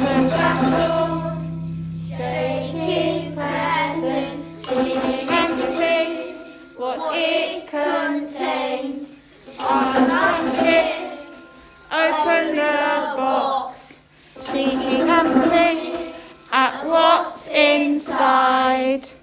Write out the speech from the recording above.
shaking presents, leaving everything what it contains. On a tip, open the box, thinking and think at what's inside.